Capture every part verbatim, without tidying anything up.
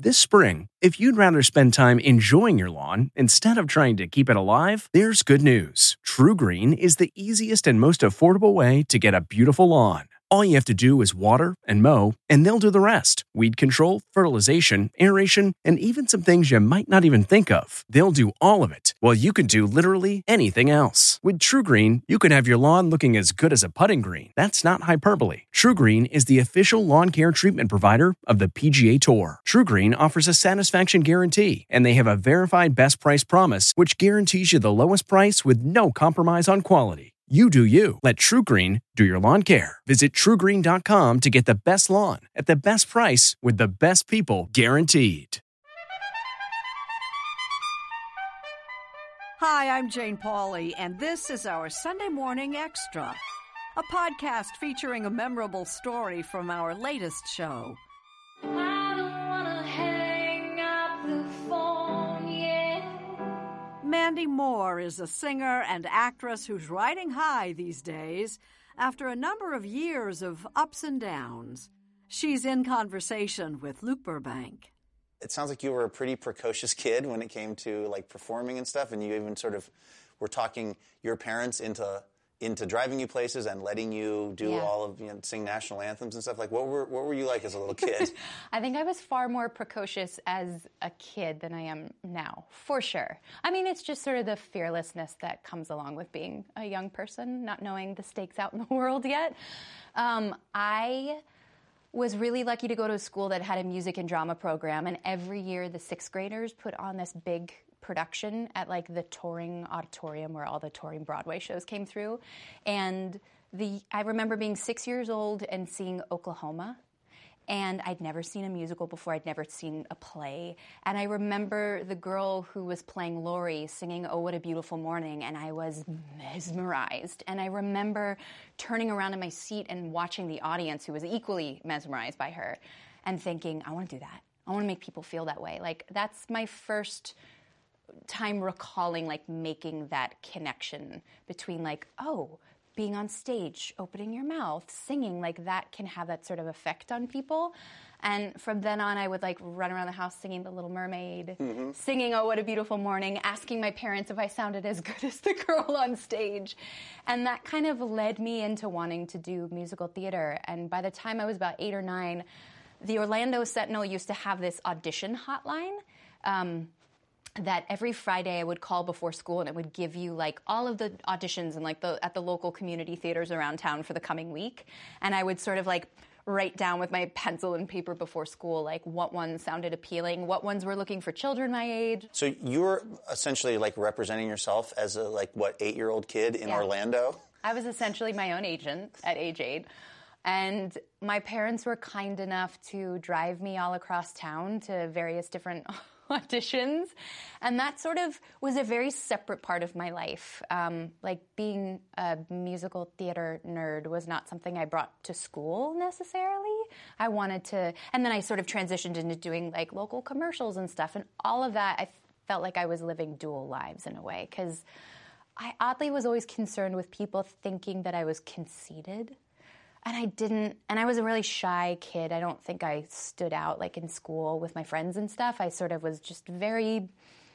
This spring, if you'd rather spend time enjoying your lawn instead of trying to keep it alive, there's good news. TruGreen is the easiest and most affordable way to get a beautiful lawn. All you have to do is water and mow, and they'll do the rest. Weed control, fertilization, aeration, and even some things you might not even think of. They'll do all of it, while you can do literally anything else. With TruGreen, you can have your lawn looking as good as a putting green. That's not hyperbole. TruGreen is the official lawn care treatment provider of the P G A Tour. TruGreen offers a satisfaction guarantee, and they have a verified best price promise, which guarantees you the lowest price with no compromise on quality. You do you. Let TruGreen do your lawn care. Visit True Green dot com to get the best lawn at the best price with the best people guaranteed. Hi, I'm Jane Pauley, and this is our Sunday Morning Extra, a podcast featuring a memorable story from our latest show. I don't wanna hang up the phone yet. Mandy Moore is a singer and actress who's riding high these days after a number of years of ups and downs. She's in conversation with Luke Burbank. It sounds like you were a pretty precocious kid when it came to like performing and stuff, and you even sort of were talking your parents into into driving you places and letting you do Yeah. all of, you know, sing national anthems and stuff. Like, what were what were you like as a little kid? I think I was far more precocious as a kid than I am now, for sure. I mean, it's just sort of the fearlessness that comes along with being a young person, not knowing the stakes out in the world yet. Um, I was really lucky to go to a school that had a music and drama program, and every year the sixth graders put on this big production at like the touring auditorium where all the touring Broadway shows came through. And the I remember being six years old and seeing Oklahoma. And I'd never seen a musical before. I'd never seen a play. And I remember the girl who was playing Laurie singing "Oh, What a Beautiful Morning," and I was mesmerized. And I remember turning around in my seat and watching the audience who was equally mesmerized by her and thinking, I want to do that. I want to make people feel that way. Like, that's my first time recalling, like, making that connection between, like, oh, being on stage, opening your mouth, singing, like that can have that sort of effect on people. And from then on, I would like run around the house singing The Little Mermaid, mm-hmm. singing Oh, What a Beautiful Morning, asking my parents if I sounded as good as the girl on stage. And that kind of led me into wanting to do musical theater. And by the time I was about eight or nine, the Orlando Sentinel used to have this audition hotline. Um, that every Friday I would call before school, and it would give you like all of the auditions and like the at the local community theaters around town for the coming week. And I would sort of like write down with my pencil and paper before school like what ones sounded appealing, what ones were looking for children my age. So you were essentially like representing yourself as a like what eight-year-old kid in Yeah. Orlando? I was essentially my own agent at age eight. And my parents were kind enough to drive me all across town to various different auditions. And that sort of was a very separate part of my life. Um, like being a musical theater nerd was not something I brought to school necessarily. I wanted to, and then I sort of transitioned into doing like local commercials and stuff. And all of that, I felt like I was living dual lives in a way, because I oddly was always concerned with people thinking that I was conceited. And I didn't, and I was a really shy kid. I don't think I stood out like in school with my friends and stuff. I sort of was just very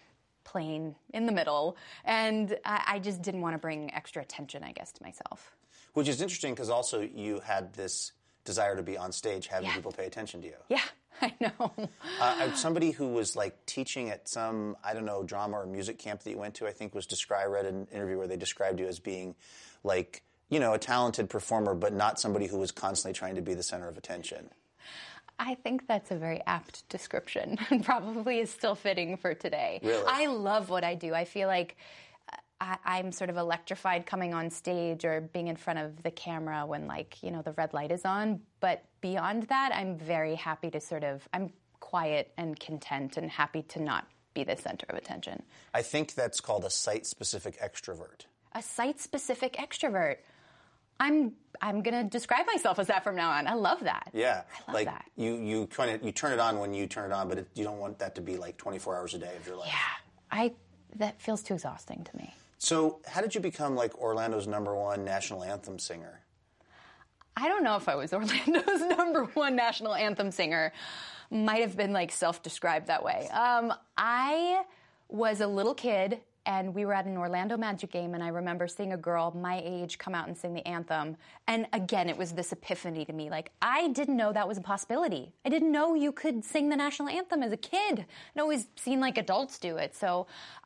plain in the middle. And I, I just didn't want to bring extra attention, I guess, to myself. Which is interesting because also you had this desire to be on stage, having Yeah. people pay attention to you. Yeah, I know. Uh, somebody who was like teaching at some, I don't know, drama or music camp that you went to, I think was described, I read an interview where they described you as being like, you know, a talented performer, but not somebody who was constantly trying to be the center of attention. I think that's a very apt description and probably is still fitting for today. Really? I love what I do. I feel like I, I'm sort of electrified coming on stage or being in front of the camera when, like, you know, the red light is on. But beyond that, I'm very happy to sort of, I'm quiet and content and happy to not be the center of attention. I think that's called a site-specific extrovert. A site-specific extrovert. I'm I'm gonna describe myself as that from now on. I love that. Yeah, I love like that. you you kind of you turn it on when you turn it on, but it, you don't want that to be like twenty-four hours a day of your life. Yeah, I that feels too exhausting to me. So, how did you become like Orlando's number one national anthem singer? I don't know if I was Orlando's number one national anthem singer, might have been like self-described that way. Um, I was a little kid, and we were at an Orlando Magic game, and I remember seeing a girl my age come out and sing the anthem. And again, it was this epiphany to me. Like, I didn't know that was a possibility. I didn't know you could sing the national anthem as a kid. I'd always seen like adults do it. So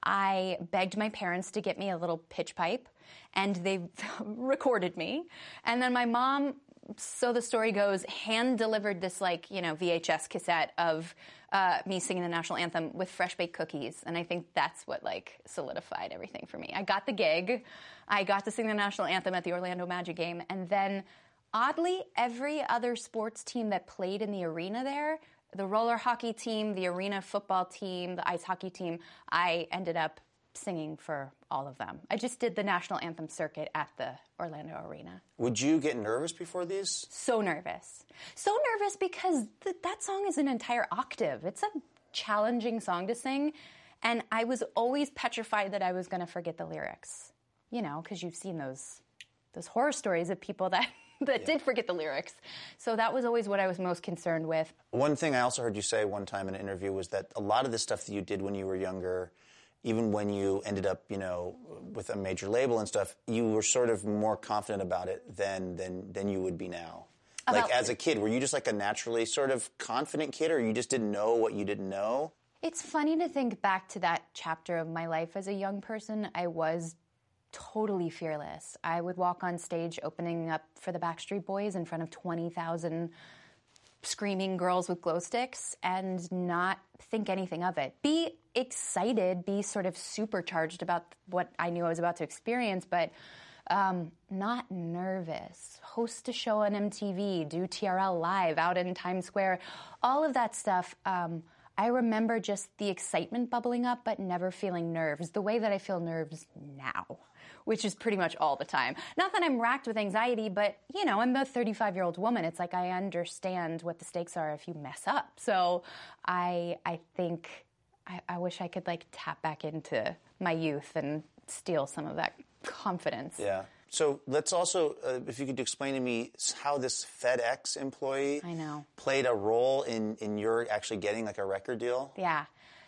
I begged my parents to get me a little pitch pipe, and they recorded me. And then my mom, so the story goes, hand-delivered this like, you know, V H S cassette of uh, me singing the national anthem with fresh-baked cookies. And I think that's what like solidified everything for me. I got the gig. I got to sing the national anthem at the Orlando Magic game. And then, oddly, every other sports team that played in the arena there, the roller hockey team, the arena football team, the ice hockey team, I ended up singing for all of them. I just did the national anthem circuit at the Orlando Arena. Would you get nervous before these? So nervous. So nervous because th- that song is an entire octave. It's a challenging song to sing, and I was always petrified that I was going to forget the lyrics. You know, because you've seen those those horror stories of people that that yeah. did forget the lyrics. So that was always what I was most concerned with. One thing I also heard you say one time in an interview was that a lot of the stuff that you did when you were younger, even when you ended up, you know, with a major label and stuff, you were sort of more confident about it than than than you would be now. About like as a kid, were you just like a naturally sort of confident kid, or you just didn't know what you didn't know? It's funny to think back to that chapter of my life as a young person. I was totally fearless. I would walk on stage opening up for the Backstreet Boys in front of twenty thousand screaming girls with glow sticks and not think anything of it. Be excited, be sort of supercharged about what I knew I was about to experience, but um, not nervous. Host a show on M T V, do T R L Live out in Times Square, all of that stuff. Um, I remember just the excitement bubbling up, but never feeling nerves, the way that I feel nerves now, which is pretty much all the time. Not that I'm racked with anxiety, but, you know, I'm a thirty-five-year-old woman. It's like I understand what the stakes are if you mess up. So I I think I, I wish I could, like, tap back into my youth and steal some of that confidence. Yeah. So let's also, uh, if you could explain to me how this FedEx employee I know. played a role in, in your actually getting, like, a record deal? Yeah.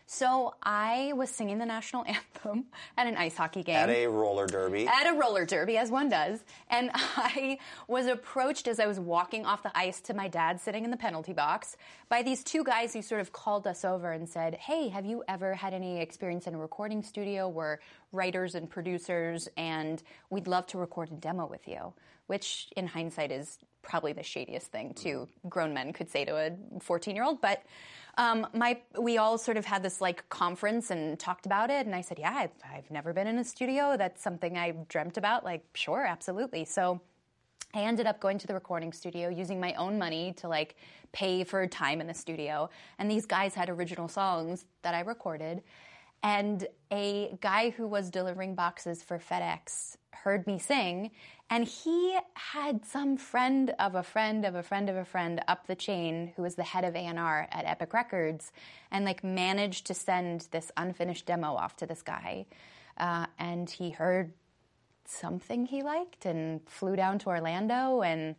So I was singing the national anthem at an ice hockey game. At a roller derby. At a roller derby, as one does. And I was approached as I was walking off the ice to my dad sitting in the penalty box by these two guys who sort of called us over and said, hey, have you ever had any experience in a recording studio? We're writers and producers, and we'd love to record a demo with you, which in hindsight is probably the shadiest thing two grown men could say to a fourteen-year-old. But um, my we all sort of had this like conference and talked about it, and I said, yeah, I've, I've never been in a studio. That's something I dreamt about. Like, sure, absolutely. So I ended up going to the recording studio, using my own money to like pay for time in the studio. And these guys had original songs that I recorded. And a guy who was delivering boxes for FedEx heard me sing, and he had some friend of a friend of a friend of a friend up the chain who was the head of A and R at Epic Records, and like managed to send this unfinished demo off to this guy. Uh, and he heard something he liked and flew down to Orlando. And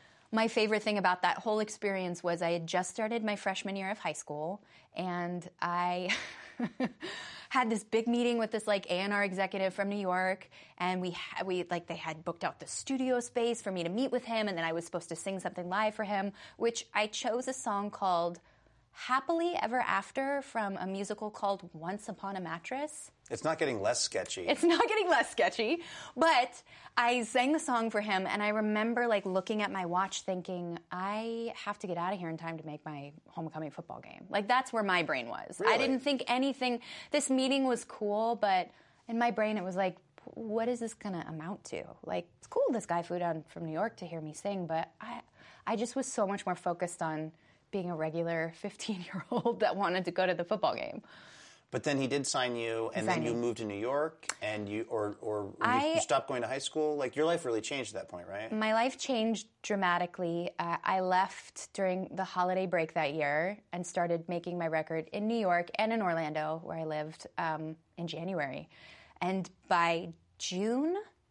my favorite thing about that whole experience was I had just started my freshman year of high school, and I had this big meeting with this like A and R executive from New York, and we ha- we like they had booked out the studio space for me to meet with him, and then I was supposed to sing something live for him, which I chose a song called Happily Ever After from a musical called Once Upon a Mattress. It's not getting less sketchy. It's not getting less sketchy, but I sang the song for him, and I remember like looking at my watch thinking, I have to get out of here in time to make my homecoming football game. Like, that's where my brain was. Really? I didn't think anything, this meeting was cool, but in my brain it was like, what is this gonna amount to? Like, it's cool this guy flew down from New York to hear me sing, but I, I just was so much more focused on being a regular fifteen-year-old that wanted to go to the football game. But then he did sign you, and Sign then you me. moved to New York, and you or or I- you, you stopped going to high school. Like, your life really changed at that point, right? My life changed dramatically. Uh, I left during the holiday break that year and started making my record in New York and in Orlando, where I lived, um, in January. And by June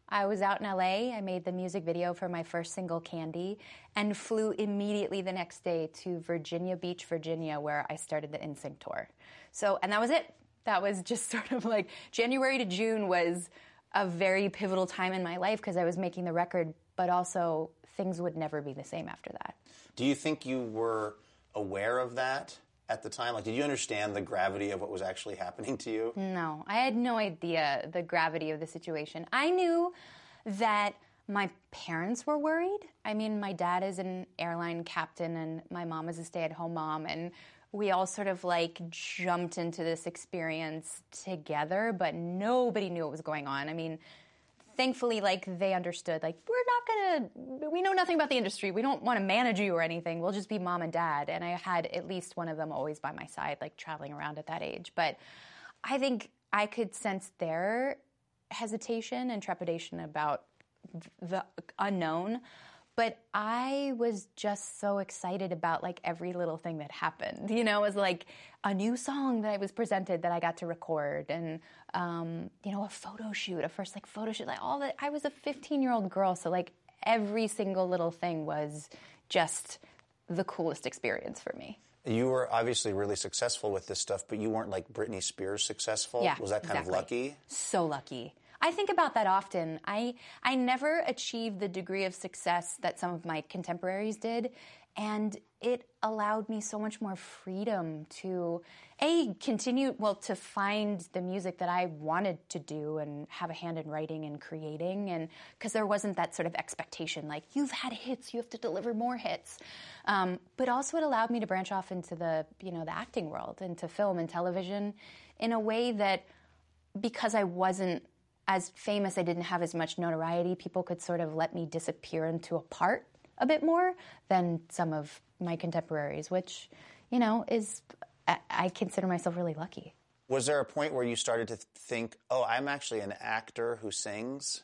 I was out in L A. I made the music video for my first single, Candy, and flew immediately the next day to Virginia Beach, Virginia, where I started the N Sync tour. So, and that was it. That was just sort of like January to June was a very pivotal time in my life because I was making the record, but also things would never be the same after that. Do you think you were aware of that at the time? Like, did you understand the gravity of what was actually happening to you? No, I had no idea the gravity of the situation. I knew that my parents were worried. I mean, my dad is an airline captain and my mom is a stay-at-home mom, and we all sort of like jumped into this experience together, but nobody knew what was going on. I mean, thankfully, like, they understood, like, we're not gonna, we know nothing about the industry. We don't want to manage you or anything. We'll just be mom and dad. And I had at least one of them always by my side, like, traveling around at that age. But I think I could sense their hesitation and trepidation about the unknown. But I was just so excited about, like, every little thing that happened. You know, it was like a new song that I was presented that I got to record, and, um, you know, a photo shoot, a first, like, photo shoot. Like, all that. I was a fifteen-year-old girl, so, like, every single little thing was just the coolest experience for me. You were obviously really successful with this stuff, but you weren't like Britney Spears successful. Yeah, was that kind exactly. of lucky? So lucky. I think about that often. I I never achieved the degree of success that some of my contemporaries did, and it allowed me so much more freedom to, A, continue, well, to find the music that I wanted to do and have a hand in writing and creating, and because there wasn't that sort of expectation, like, you've had hits, you have to deliver more hits. Um, but also it allowed me to branch off into the, you know, the acting world, into film and television in a way that, because I wasn't as famous, I didn't have as much notoriety, people could sort of let me disappear into a part a bit more than some of my contemporaries, which, you know, is, I, I consider myself really lucky. Was there a point where you started to think, oh, I'm actually an actor who sings?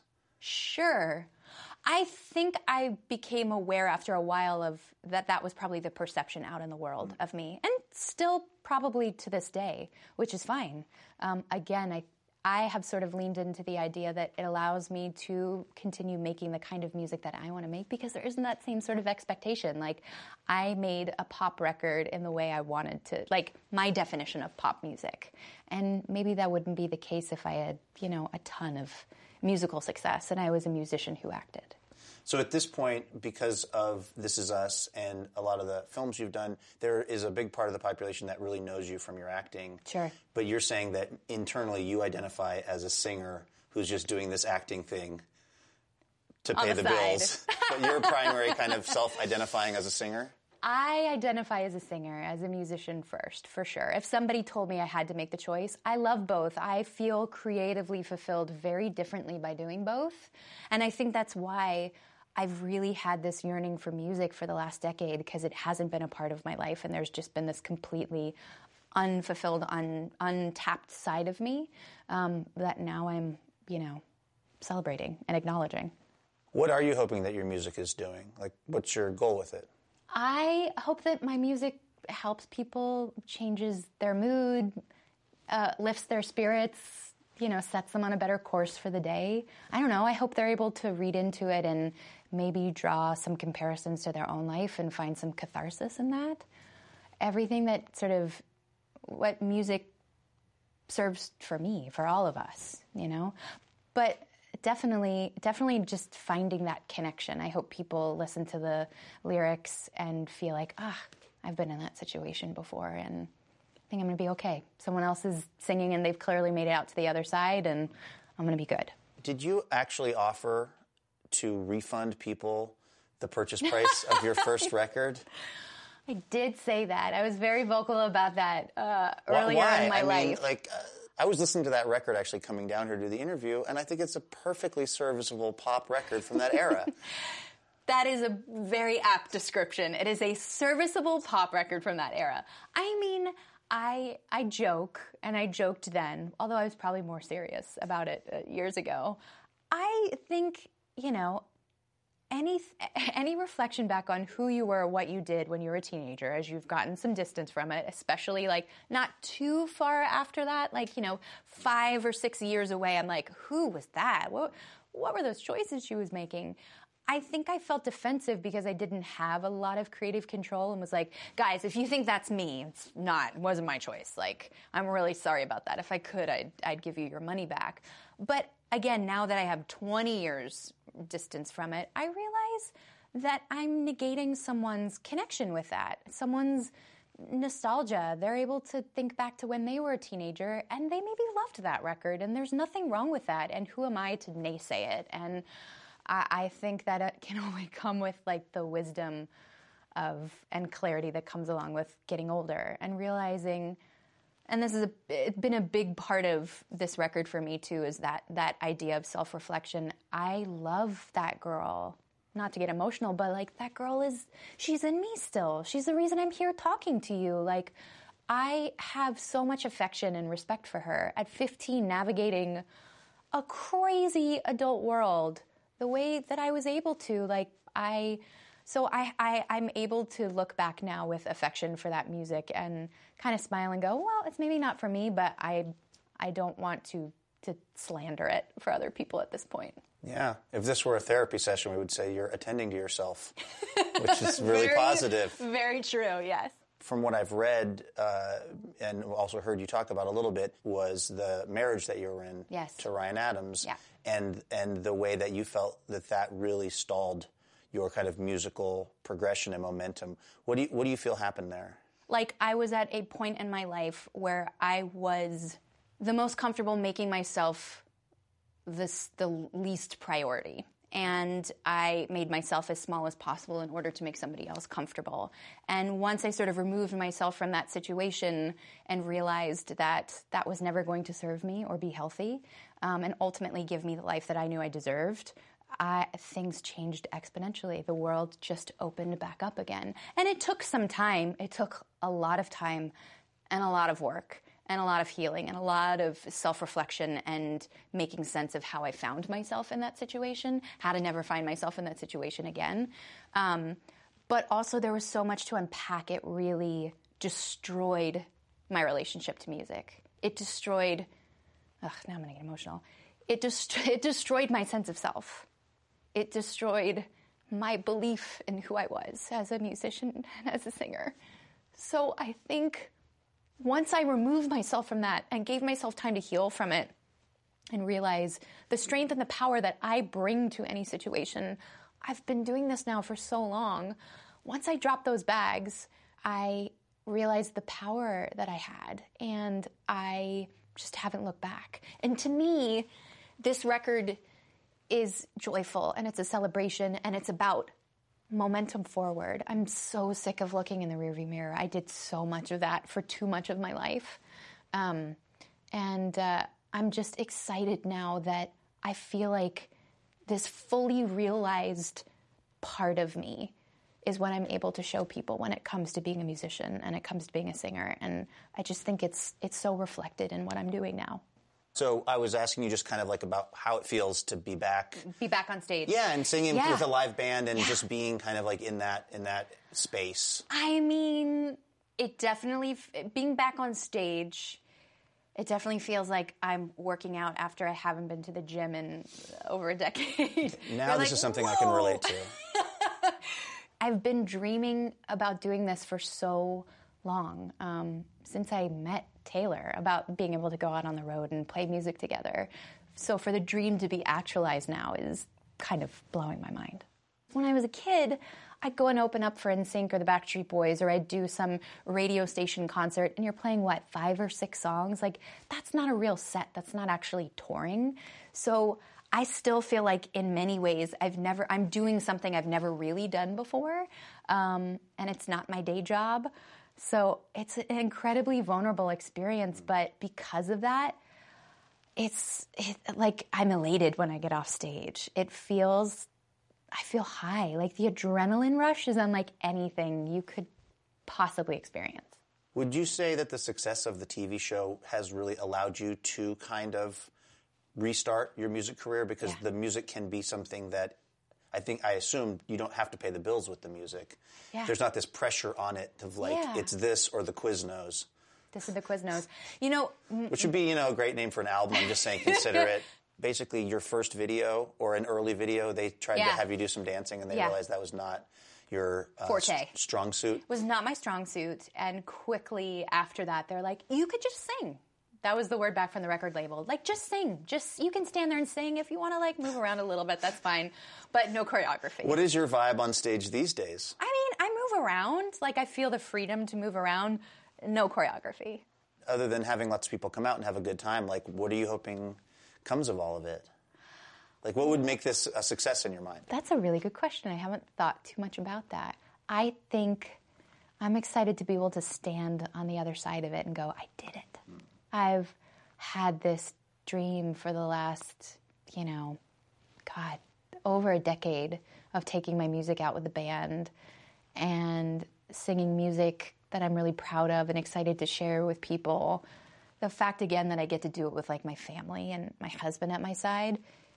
Sure. I think I became aware after a while of that that was probably the perception out in the world mm. of me, and still probably to this day, which is fine. Um, again, I I have sort of leaned into the idea that it allows me to continue making the kind of music that I want to make, because there isn't that same sort of expectation. Like, I made a pop record in the way I wanted to, like, my definition of pop music. And maybe that wouldn't be the case if I had, you know, a ton of musical success and I was a musician who acted. So at this point, because of This Is Us and a lot of the films you've done, there is a big part of the population that really knows you from your acting. Sure. But you're saying that internally you identify as a singer who's just doing this acting thing to pay On the the side. bills. But you're primary kind of self-identifying as a singer? I identify as a singer, as a musician first, for sure. If somebody told me I had to make the choice, I love both. I feel creatively fulfilled very differently by doing both. And I think that's why I've really had this yearning for music for the last decade, because it hasn't been a part of my life, and there's just been this completely unfulfilled, un, untapped side of me um, that now I'm, you know, celebrating and acknowledging. What are you hoping that your music is doing? Like, what's your goal with it? I hope that my music helps people, changes their mood, uh, lifts their spirits, you know, sets them on a better course for the day. I don't know. I hope they're able to read into it and maybe draw some comparisons to their own life and find some catharsis in that. Everything that sort of, what music serves for me, for all of us, you know? But definitely, definitely just finding that connection. I hope people listen to the lyrics and feel like, ah, I've been in that situation before, and I think I'm going to be okay. Someone else is singing and they've clearly made it out to the other side, and I'm going to be good. Did you actually offer to refund people the purchase price of your first record? I did say that. I was very vocal about that uh, earlier Why? in my I life. Mean, like, uh, I was listening to that record actually coming down here to do the interview, and I think it's a perfectly serviceable pop record from that era. That is a very apt description. It is a serviceable pop record from that era. I mean, I I joke, and I joked then, although I was probably more serious about it uh, years ago. I think, you know, any any reflection back on who you were, what you did when you were a teenager, as you've gotten some distance from it, especially like not too far after that, like, you know, five or six years away, I'm like, who was that? What what were those choices she was making? I think I felt defensive because I didn't have a lot of creative control and was like, guys, if you think that's me, it's not, it wasn't my choice. Like, I'm really sorry about that. If I could, I'd, I'd give you your money back. But again, now that I have twenty years distance from it, I realize that I'm negating someone's connection with that, someone's nostalgia. They're able to think back to when they were a teenager and they maybe loved that record, and there's nothing wrong with that. And who am I to naysay it? And I, I think that it can only come with like the wisdom of and clarity that comes along with getting older and realizing. And this is a, it's been a big part of this record for me too, is that that idea of self-reflection. I love that girl. Not to get emotional, but like that girl is, she's in me still. She's the reason I'm here talking to you. Like, I have so much affection and respect for her. At fifteen, navigating a crazy adult world the way that I was able to, like, I, so I, I, I'm able to look back now with affection for that music and kind of smile and go, well, it's maybe not for me, but I, I don't want to, to slander it for other people at this point. Yeah. If this were a therapy session, we would say you're attending to yourself, which is really very, positive. Very true, yes. From what I've read uh, and also heard you talk about a little bit was the marriage that you were in yes. to Ryan Adams, yeah. and and the way that you felt that that really stalled your kind of musical progression and momentum. What do you, what do you feel happened there? Like, I was at a point in my life where I was the most comfortable making myself this the least priority. And I made myself as small as possible in order to make somebody else comfortable. And once I sort of removed myself from that situation and realized that that was never going to serve me or be healthy, um, and ultimately give me the life that I knew I deserved, I, things changed exponentially. The world just opened back up again. And it took some time. It took a lot of time and a lot of work and a lot of healing and a lot of self-reflection and making sense of how I found myself in that situation, how to never find myself in that situation again. Um, but also there was so much to unpack. It really destroyed my relationship to music. It destroyed, ugh, now I'm gonna get emotional. It, dest- it destroyed my sense of self. It destroyed my belief in who I was as a musician and as a singer. So I think once I removed myself from that and gave myself time to heal from it and realize the strength and the power that I bring to any situation, I've been doing this now for so long. Once I dropped those bags, I realized the power that I had, and I just haven't looked back. And to me, this record is joyful, and it's a celebration, and it's about momentum forward. I'm so sick of looking in the rearview mirror. I did so much of that for too much of my life. Um, and uh, I'm just excited now that I feel like this fully realized part of me is what I'm able to show people when it comes to being a musician and it comes to being a singer. And I just think it's it's so reflected in what I'm doing now. So I was asking you just kind of like about how it feels to be back. Be back on stage. Yeah, and singing yeah. with a live band and yeah. just being kind of like in that in that space. I mean, it definitely, being back on stage, it definitely feels like I'm working out after I haven't been to the gym in over a decade. Now You're this like, is something whoa. I can relate to. I've been dreaming about doing this for so long, um, since I met Taylor, about being able to go out on the road and play music together. So for the dream to be actualized now is kind of blowing my mind. When I was a kid, I'd go and open up for N Sync or the Backstreet Boys, or I'd do some radio station concert, and you're playing, what, five or six songs? Like, that's not a real set. That's not actually touring. So I still feel like in many ways I've never, I'm doing something I've never really done before, um, and it's not my day job. So it's an incredibly vulnerable experience, but because of that, it's it, like I'm elated when I get off stage. It feels, I feel high. Like the adrenaline rush is unlike anything you could possibly experience. Would you say that the success of the T V show has really allowed you to kind of restart your music career? Because yeah. the music can be something that I think, I assume you don't have to pay the bills with the music. Yeah. There's not this pressure on it of like, yeah. it's this or the Quiznos. This is the Quiznos. You know... Which would be, you know, a great name for an album. I'm just saying, consider it. basically your first video or an early video, they tried Yeah. to have you do some dancing and they Yeah. realized that was not your uh, Forte. s- strong suit? It was not my strong suit. And quickly after that, they're like, you could just sing. That was the word back from the record label. Like, just sing. Just, you can stand there and sing. If you want to, like, move around a little bit, that's fine. But no choreography. What is your vibe on stage these days? I mean, I move around. Like, I feel the freedom to move around. No choreography. Other than having lots of people come out and have a good time, like, what are you hoping comes of all of it? Like, what would make this a success in your mind? That's a really good question. I haven't thought too much about that. I think I'm excited to be able to stand on the other side of it and go, I did it. Mm. I've had this dream for the last, you know, God, over a decade of taking my music out with the band and singing music that I'm really proud of and excited to share with people. The fact, again, that I get to do it with, like, my family and my husband at my side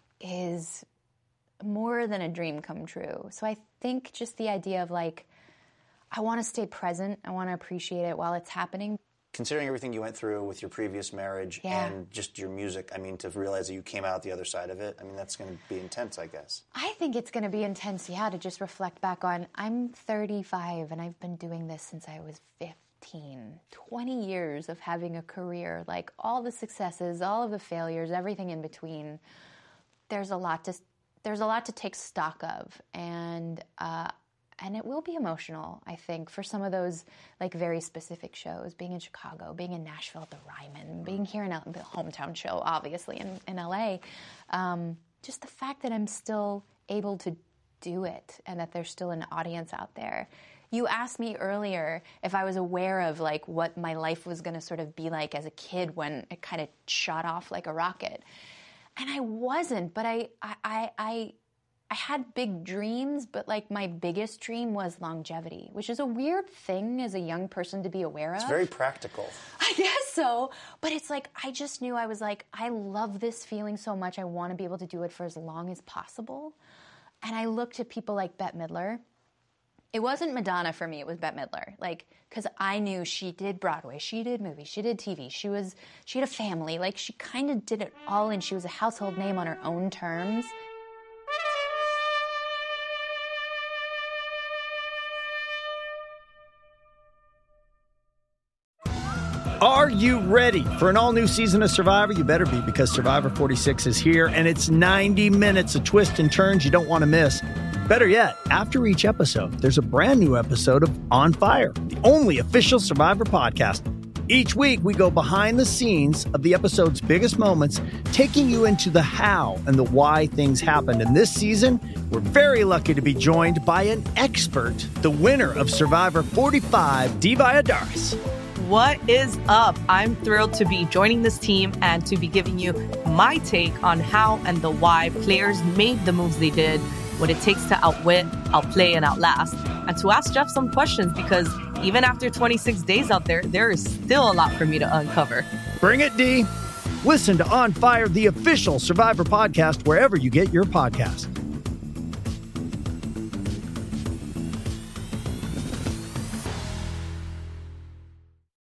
is more than a dream come true. So I think just the idea of, like, I want to stay present. I want to appreciate it while it's happening. Considering everything you went through with your previous marriage Yeah. and just your music, I mean, to realize that you came out the other side of it, I mean, that's going to be intense, I guess. I think it's going to be intense, yeah, to just reflect back on, I'm thirty-five and I've been doing this since I was fifteen. twenty years of having a career, like all the successes, all of the failures, everything in between. There's a lot to, there's a lot to take stock of, and uh, and it will be emotional, I think, for some of those, like, very specific shows, being in Chicago, being in Nashville at the Ryman, being here in L- the hometown show, obviously, in, in L A. Um, just the fact that I'm still able to do it and that there's still an audience out there. You asked me earlier if I was aware of, like, what my life was going to sort of be like as a kid when it kind of shot off like a rocket. And I wasn't, but I, I, I, I I had big dreams, but, like, my biggest dream was longevity, which is a weird thing as a young person to be aware of. It's very practical. I guess so. But it's like, I just knew, I was like, I love this feeling so much. I want to be able to do it for as long as possible. And I looked at people like Bette Midler. It wasn't Madonna for me. It was Bette Midler. Like, because I knew she did Broadway. She did movies. She did T V. She was, she had a family. Like, she kind of did it all, and she was a household name on her own terms. Are you ready for an all-new season of Survivor? You better be, because Survivor forty-six is here, and it's ninety minutes of twists and turns you don't want to miss. Better yet, after each episode, there's a brand new episode of On Fire, the only official Survivor podcast. Each week, we go behind the scenes of the episode's biggest moments, taking you into the how and the why things happened. And this season, we're very lucky to be joined by an expert, the winner of Survivor forty-five, Dee Valladares. What is up? I'm thrilled to be joining this team and to be giving you my take on how and the why players made the moves they did, what it takes to outwit, outplay, and outlast, and to ask Jeff some questions, because even after twenty-six days out there, there is still a lot for me to uncover. Bring it, Dee. Listen to On Fire, the official Survivor podcast, wherever you get your podcast.